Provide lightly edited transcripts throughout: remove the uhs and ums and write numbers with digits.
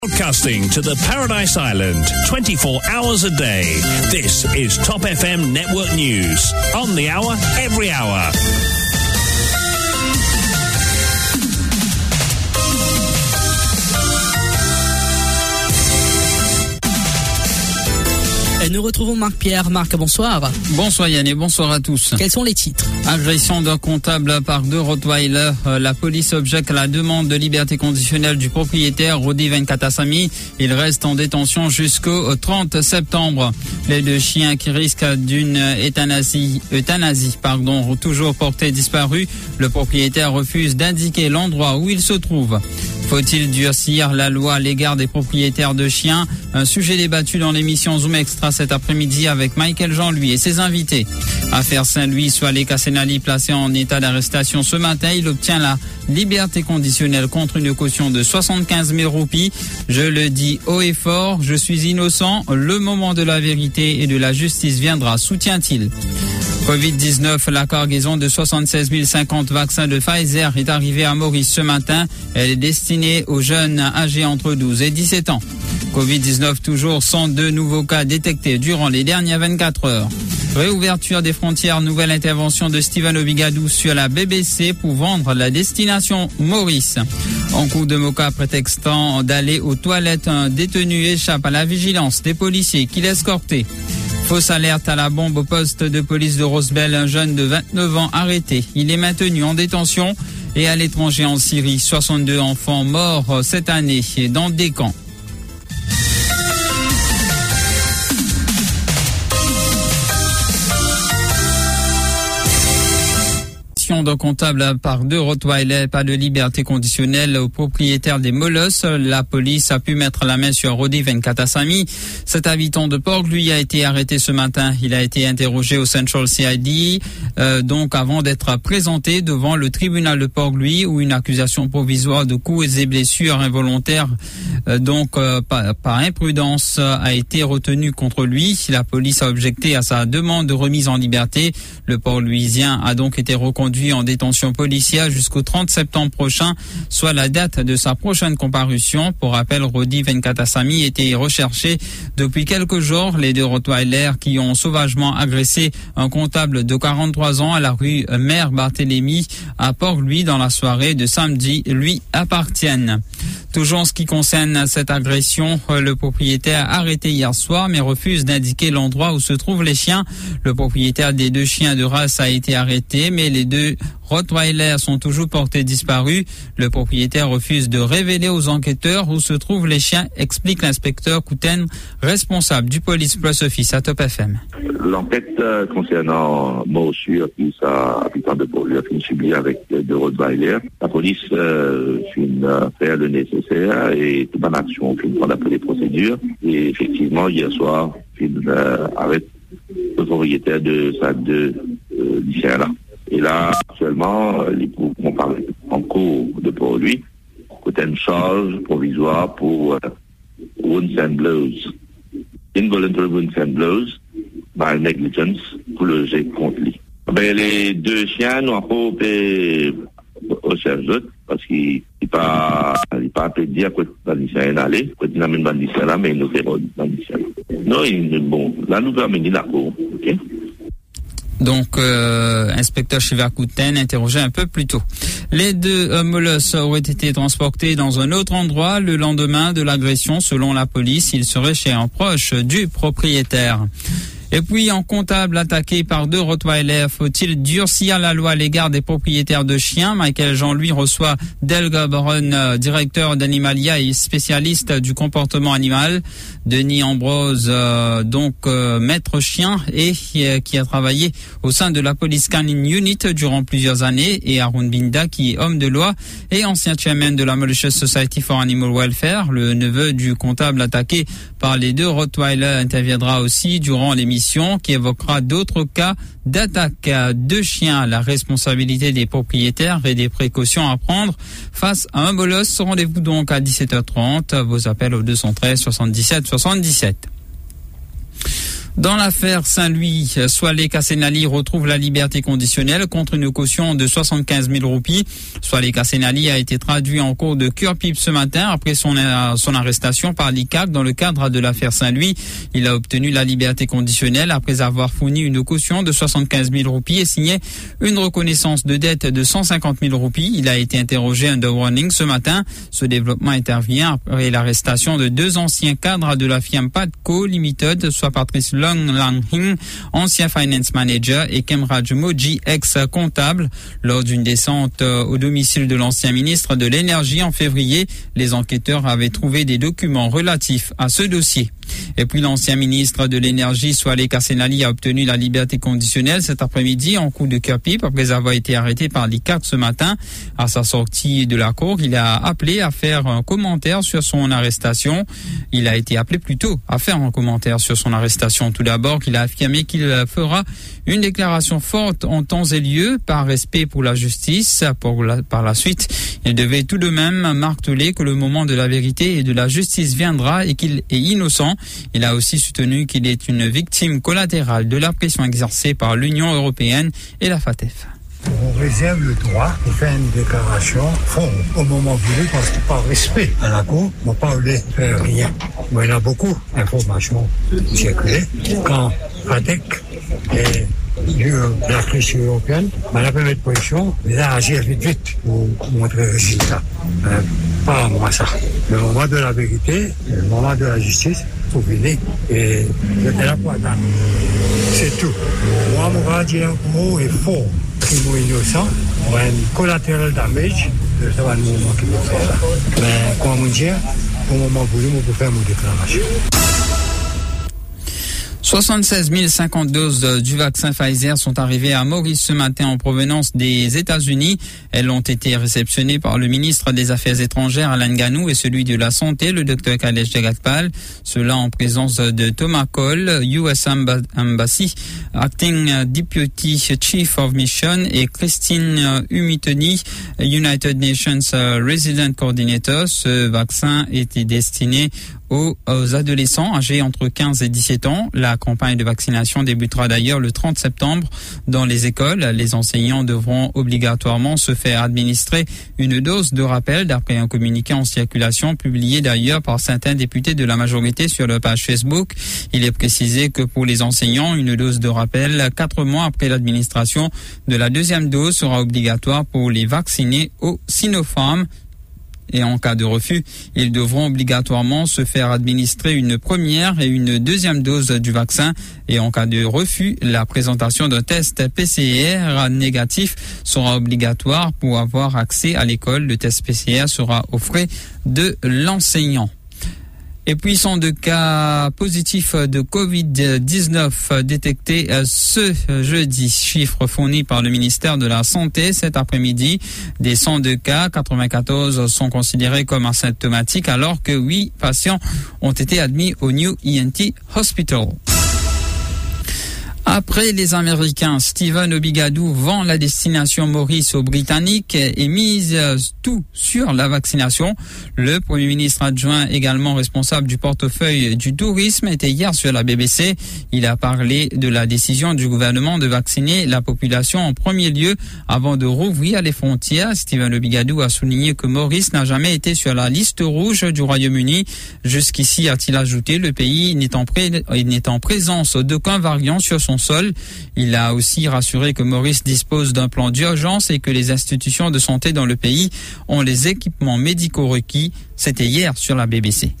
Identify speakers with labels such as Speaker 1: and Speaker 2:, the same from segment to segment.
Speaker 1: Broadcasting to the Paradise Island 24 hours a day. This is Top FM Network News. On the hour, every hour.
Speaker 2: Nous retrouvons Marc Pierre. Marc, bonsoir.
Speaker 3: Bonsoir Yann et bonsoir à tous.
Speaker 2: Quels sont les titres?
Speaker 3: Agression d'un comptable par deux Rottweiler. La police objecte à la demande de liberté conditionnelle du propriétaire Rodi Venkatasammy. Il reste en détention jusqu'au 30 septembre. Les deux chiens qui risquent d'une euthanasie, toujours portés disparus. Le propriétaire refuse d'indiquer l'endroit où il se trouve. Faut-il durcir la loi à l'égard des propriétaires de chiens? Un sujet débattu dans l'émission Zoom Extra cet après-midi avec Michael Jean-Louis et ses invités. Affaire Saint-Louis, Swaleh Kassenali placé en état d'arrestation ce matin. Il obtient la liberté conditionnelle contre une caution de 75 000 roupies. Je le dis haut et fort, je suis innocent. Le moment de la vérité et de la justice viendra, soutient-il. Covid-19, la cargaison de 76 050 vaccins de Pfizer est arrivée à Maurice ce matin. Elle est destinée aux jeunes âgés entre 12 et 17 ans. Covid-19 toujours, 102 nouveaux cas détectés durant les dernières 24 heures. Réouverture des frontières, nouvelle intervention de Steven Obigadou sur la BBC pour vendre la destination Maurice. En coup de moka prétextant d'aller aux toilettes, un détenu échappe à la vigilance des policiers qui l'escortaient. Fausse alerte à la bombe au poste de police de Rosebel, un jeune de 29 ans arrêté. Il est maintenu en détention et à l'étranger en Syrie. 62 enfants morts cette année dans des camps. D'un comptable par deux Rottweiler, pas de liberté conditionnelle au propriétaire des Molosses. La police a pu mettre la main sur Rodi Venkatasammy. Cet habitant de Port-Louis a été arrêté ce matin. Il a été interrogé au Central CID, donc avant d'être présenté devant le tribunal de Port-Louis où une accusation provisoire de coups et blessures involontaires, par imprudence, a été retenue contre lui. La police a objecté à sa demande de remise en liberté. Le Port-Louisien a donc été reconduit en détention policière jusqu'au 30 septembre prochain, soit la date de sa prochaine comparution. Pour rappel, Rodi Venkatasammy était recherché depuis quelques jours. Les deux Rottweiler qui ont sauvagement agressé un comptable de 43 ans à la rue Mère Barthélemy à Port-Louis dans la soirée de samedi lui appartiennent. Toujours en ce qui concerne cette agression, le propriétaire arrêté hier soir mais refuse d'indiquer l'endroit où se trouvent les chiens. Le propriétaire des deux chiens de race a été arrêté mais les deux Rottweiler sont toujours portés disparus. Le propriétaire refuse de révéler aux enquêteurs où se trouvent les chiens, explique l'inspecteur Kouten, responsable du Police Plus Office à Top FM.
Speaker 4: L'enquête concernant morsure qui sa habitant de Port-Louis a fini subie avec deux Rottweiler. La police finit faire le nécessaire et toute bonne action finit prendre après les procédures. Et effectivement, hier soir, finit arrête le propriétaire de sa deux lycéens là. Et là, actuellement, les groupes ont parlé en cours de Port-Louis, côté une charge provisoire pour wounds and blows. Involuntary wounds and blows by negligence pour le jet contre lui. Ben, les deux chiens n'ont pas opéré au chef d'autres parce qu'il pas appelé dire que le lycéen est allé, que il amène le lycéen là, mais il ne fait pas le lycéen. Non, bon, là, nous allons amener la cour, ok?
Speaker 3: Donc, inspecteur Chivakouten interrogé un peu plus tôt. Les deux molosses auraient été transportés dans un autre endroit le lendemain de l'agression. Selon la police, ils seraient chez un proche du propriétaire. Et puis, en comptable attaqué par deux Rottweiler, faut-il durcir la loi à l'égard des propriétaires de chiens? Michael Jean-Louis reçoit Delga Baron, directeur d'Animalia et spécialiste du comportement animal. Denis Ambrose, maître chien et qui a travaillé au sein de la Police Canine Unit durant plusieurs années, et Arun Binda, qui est homme de loi et ancien chairman de la Mauritius Society for Animal Welfare. Le neveu du comptable attaqué par les deux Rottweiler interviendra aussi durant l'émission qui évoquera d'autres cas d'attaque de chiens, la responsabilité des propriétaires et des précautions à prendre face à un molosse. Rendez-vous donc à 17h30. Vos appels au 213 77 77. Dans l'affaire Saint-Louis, Swaleh Kassenali retrouve la liberté conditionnelle contre une caution de 75 000 roupies. Swaleh Kassenali a été traduit en cours de Cure-Pipe ce matin après son arrestation par l'ICAC dans le cadre de l'affaire Saint-Louis. Il a obtenu la liberté conditionnelle après avoir fourni une caution de 75 000 roupies et signé une reconnaissance de dette de 150 000 roupies. Il a été interrogé under warning ce matin. Ce développement intervient après l'arrestation de 2 anciens cadres de la firme Padco Limited, soit Patrice Long Lang-Hing, ancien finance manager, et Kemraj Moji, ex-comptable. Lors d'une descente au domicile de l'ancien ministre de l'Énergie en février, les enquêteurs avaient trouvé des documents relatifs à ce dossier. Et puis l'ancien ministre de l'Énergie, Swaleh Kassenali, a obtenu la liberté conditionnelle cet après-midi en coup de Cure-Pipe après avoir été arrêté par l'ICAC ce matin. À sa sortie de la cour, il a appelé à faire un commentaire sur son arrestation. Il a été appelé plutôt à faire un commentaire sur son arrestation. Tout d'abord, qu'il a affirmé qu'il fera une déclaration forte en temps et lieu par respect pour la justice. Par la suite, il devait tout de même marteler que le moment de la vérité et de la justice viendra et qu'il est innocent. Il a aussi soutenu qu'il est une victime collatérale de la pression exercée par l'Union européenne et la FATF.
Speaker 5: On réserve le droit de faire une déclaration forte au moment voulu parce que par respect à la Cour, on ne parlait rien. Mais il y a beaucoup d'informations circulées. Quand FATEC et la Commission européenne, la première position, il a agi vite pour montrer le résultat. Pas à moi ça. Le moment de la vérité, le moment de la justice, pour venir et j'étais là pour attendre. C'est tout. Moi, mon gardien mot est fort. Si moi innocent, on a un collateral damage, c'est pas le moment qui me fait ça. Mais comme on dit, au moment voulu, on peut faire mon déclaration.
Speaker 3: 76 050 doses du vaccin Pfizer sont arrivées à Maurice ce matin en provenance des États-Unis. Elles ont été réceptionnées par le ministre des Affaires étrangères Alain Ganou et celui de la Santé, le Dr Kalesh Jagtpal. Cela en présence de Thomas Cole, US Embassy, Acting Deputy Chief of Mission, et Christine Humitoni, United Nations Resident Coordinator. Ce vaccin était destiné aux adolescents âgés entre 15 et 17 ans. La campagne de vaccination débutera d'ailleurs le 30 septembre dans les écoles. Les enseignants devront obligatoirement se faire administrer une dose de rappel d'après un communiqué en circulation publié d'ailleurs par certains députés de la majorité sur leur page Facebook. Il est précisé que pour les enseignants, une dose de rappel 4 mois après l'administration de la deuxième dose sera obligatoire pour les vaccinés au Sinopharm. Et en cas de refus, ils devront obligatoirement se faire administrer une première et une deuxième dose du vaccin. Et en cas de refus, la présentation d'un test PCR négatif sera obligatoire pour avoir accès à l'école. Le test PCR sera aux frais de l'enseignant. Et puis, 102 cas positifs de Covid-19 détectés ce jeudi. Chiffre fourni par le ministère de la Santé cet après-midi. Des 102 cas, 94 sont considérés comme asymptomatiques alors que 8 patients ont été admis au New ENT Hospital. Après les Américains, Stephen Obigadou vend la destination Maurice aux Britanniques et mise tout sur la vaccination. Le Premier ministre adjoint, également responsable du portefeuille du tourisme, était hier sur la BBC. Il a parlé de la décision du gouvernement de vacciner la population en premier lieu avant de rouvrir les frontières. Stephen Obigadou a souligné que Maurice n'a jamais été sur la liste rouge du Royaume-Uni. Jusqu'ici, a-t-il ajouté, le pays n'est en présence d'aucun variant sur son sol. Il a aussi rassuré que Maurice dispose d'un plan d'urgence et que les institutions de santé dans le pays ont les équipements médicaux requis. C'était hier sur la BBC.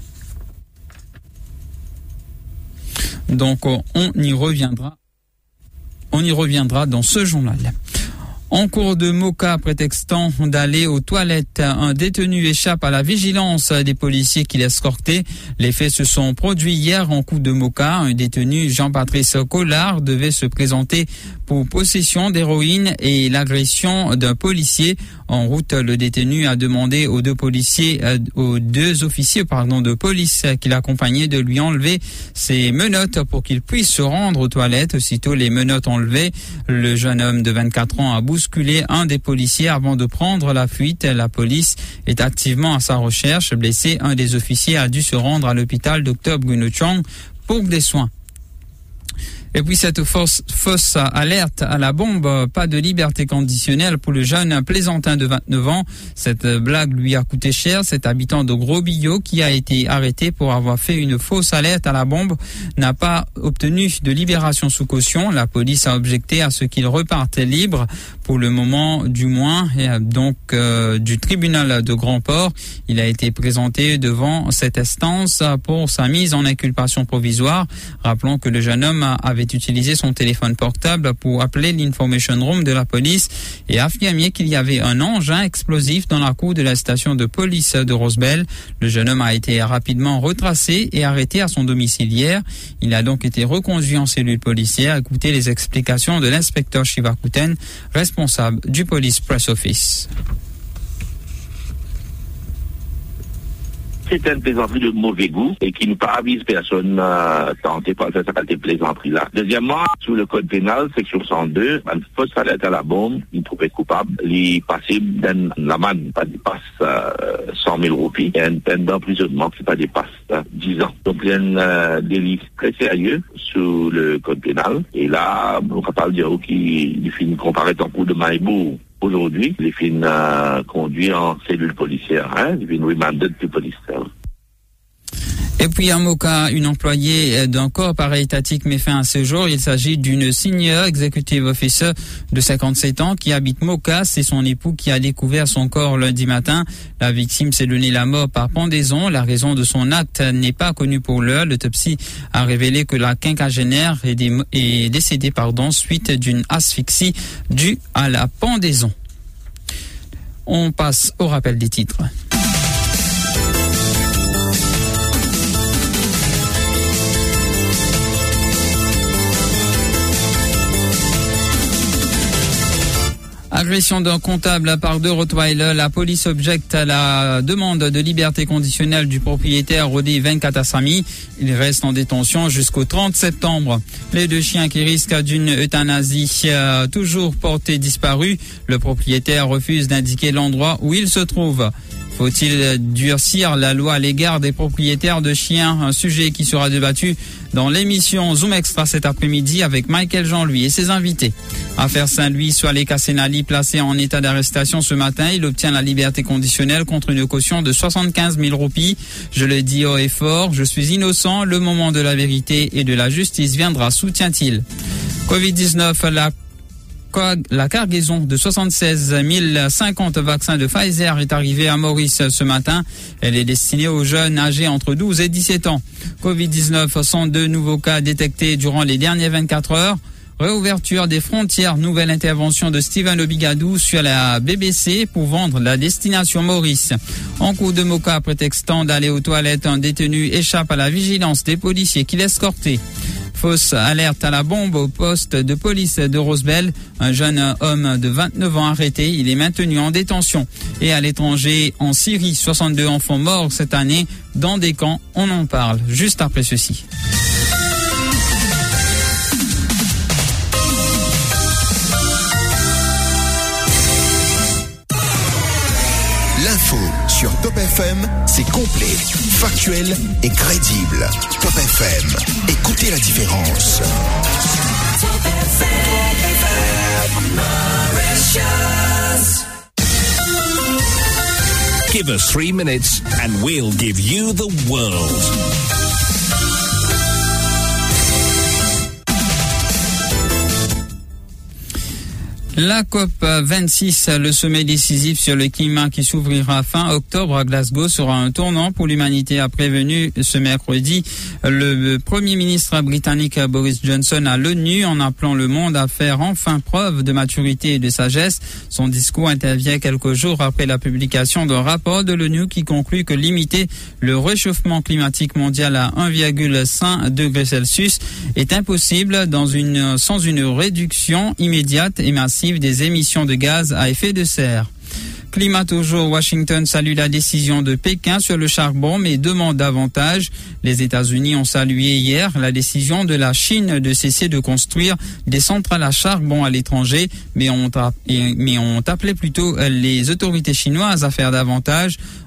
Speaker 3: Donc on y reviendra dans ce journal. En cours de Moka, prétextant d'aller aux toilettes, un détenu échappe à la vigilance des policiers qui l'escortaient. Les faits se sont produits hier en cours de Moka. Un détenu, Jean-Patrice Collard, devait se présenter pour possession d'héroïne et l'agression d'un policier. En route, le détenu a demandé aux deux officiers de police qui l'accompagnaient de lui enlever ses menottes pour qu'il puisse se rendre aux toilettes. Aussitôt les menottes enlevées, le jeune homme de 24 ans a bousculé un des policiers avant de prendre la fuite. La police est activement à sa recherche. Blessé, un des officiers a dû se rendre à l'hôpital Dr Bruno Chong pour des soins. Et puis cette fausse alerte à la bombe, pas de liberté conditionnelle pour le jeune plaisantin de 29 ans. Cette blague lui a coûté cher. Cet habitant de Gros-Billot qui a été arrêté pour avoir fait une fausse alerte à la bombe n'a pas obtenu de libération sous caution. La police a objecté à ce qu'il reparte libre pour le moment du moins, et donc du tribunal de Grand-Port. Il a été présenté devant cette instance pour sa mise en inculpation provisoire. Rappelons que le jeune homme avait utilisé son téléphone portable pour appeler l'information room de la police et affirmer qu'il y avait un engin explosif dans la cour de la station de police de Rosebel. Le jeune homme a été rapidement retracé et arrêté à son domicile hier. Il a donc été reconduit en cellule policière. Écoutez les explications de l'inspecteur Shivakuten, responsable du Police Press Office.
Speaker 4: C'est une plaisanterie de mauvais goût et qui ne paravise personne tenté par cette plaisanterie-là. Deuxièmement, sous le code pénal, section 102, une fausse alerte à la bombe, il trouvé coupable, il est passible d'une amende pas dépasse 100 000 roupies et une peine d'emprisonnement qui pas dépasse 10 ans. Donc il y a un délit très sérieux sous le code pénal. Et là, on va pas dire qu'il finit comparaître en cours de Maïbourg. Aujourd'hui, les filles conduits en cellule policière, les filles remanded to police cell.
Speaker 3: Et puis à Moka, une employée d'un corps paraétatique met fin à ce jour. Il s'agit d'une senior executive officer de 57 ans qui habite Moka. C'est son époux qui a découvert son corps lundi matin. La victime s'est donné la mort par pendaison. La raison de son acte n'est pas connue pour l'heure. L'autopsie a révélé que la quinquagénaire est décédée suite d'une asphyxie due à la pendaison. On passe au rappel des titres. Agression d'un comptable par deux Rottweiler. La police objecte à la demande de liberté conditionnelle du propriétaire Rodi Venkatasammy. Il reste en détention jusqu'au 30 septembre. Les deux chiens qui risquent d'une euthanasie toujours portés disparus. Le propriétaire refuse d'indiquer l'endroit où ils se trouvent. Faut-il durcir la loi à l'égard des propriétaires de chiens? Un sujet qui sera débattu dans l'émission Zoom Extra cet après-midi avec Michael Jean-Louis et ses invités. Affaire Saint-Louis, Soale Kassenali, placé en état d'arrestation ce matin. Il obtient la liberté conditionnelle contre une caution de 75 000 roupies. Je le dis haut et fort, je suis innocent. Le moment de la vérité et de la justice viendra, soutient-il. Covid-19, la cargaison de 76 050 vaccins de Pfizer est arrivée à Maurice ce matin. Elle est destinée aux jeunes âgés entre 12 et 17 ans. Covid-19, 102 nouveaux cas détectés durant les dernières 24 heures. Réouverture des frontières, nouvelle intervention de Steven Obigadou sur la BBC pour vendre la destination Maurice. En cours de Moka, prétextant d'aller aux toilettes, un détenu échappe à la vigilance des policiers qui l'escortaient. Fausse alerte à la bombe au poste de police de Rosebel. Un jeune homme de 29 ans arrêté. Il est maintenu en détention. Et à l'étranger, en Syrie, 62 enfants morts cette année dans des camps. On en parle juste après ceci.
Speaker 6: L'info sur Top FM, c'est complet, factuel et crédible. Top FM, écoutez la différence. Top FM, Mauritius.
Speaker 1: Give us 3 minutes and we'll give you the world.
Speaker 3: La COP26, le sommet décisif sur le climat qui s'ouvrira fin octobre à Glasgow, sera un tournant pour l'humanité, a prévenu ce mercredi le Premier ministre britannique Boris Johnson à l'ONU en appelant le monde à faire enfin preuve de maturité et de sagesse. Son discours intervient quelques jours après la publication d'un rapport de l'ONU qui conclut que limiter le réchauffement climatique mondial à 1,5 degré Celsius est impossible sans une réduction immédiate et massive des émissions de gaz à effet de serre. Climat toujours, Washington salue la décision de Pékin sur le charbon mais demande davantage. Les États-Unis ont salué hier la décision de la Chine de cesser de construire des centrales à charbon à l'étranger mais ont appelé plutôt les autorités chinoises à faire davantage.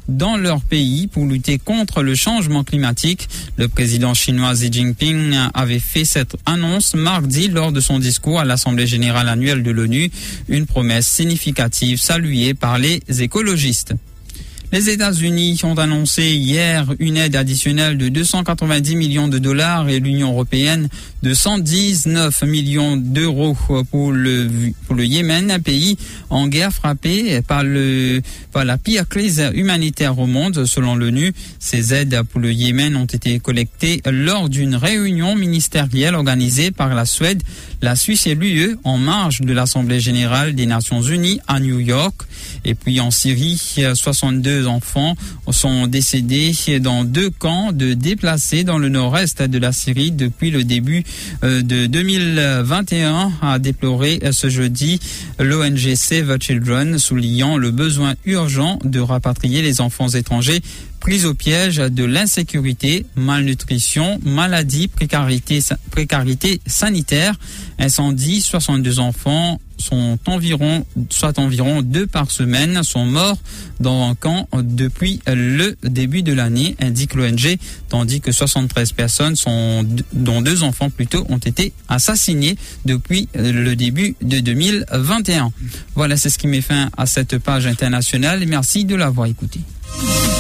Speaker 3: dans leur pays pour lutter contre le changement climatique. Le président chinois Xi Jinping avait fait cette annonce mardi lors de son discours à l'Assemblée générale annuelle de l'ONU, une promesse significative saluée par les écologistes. Les États-Unis ont annoncé hier une aide additionnelle de 290 millions de dollars et l'Union européenne de 119 millions d'euros pour le Yémen, un pays en guerre frappé par la pire crise humanitaire au monde, selon l'ONU. Ces aides pour le Yémen ont été collectées lors d'une réunion ministérielle organisée par la Suède, la Suisse et l'UE en marge de l'Assemblée générale des Nations unies à New York. Et puis en Syrie, 62 enfants sont décédés dans 2 camps de déplacés dans le nord-est de la Syrie depuis le début de 2021, a déploré ce jeudi l'ONG Save the Children, soulignant le besoin urgent de rapatrier les enfants étrangers pris au piège de l'insécurité, malnutrition, maladie, précarité sanitaire, incendie. 62 enfants environ 2 par semaine sont morts dans un camp depuis le début de l'année, indique l'ONG, tandis que 73 personnes, dont 2 enfants plutôt, ont été assassinées depuis le début de 2021. Voilà, c'est ce qui met fin à cette page internationale. Merci de l'avoir écouté.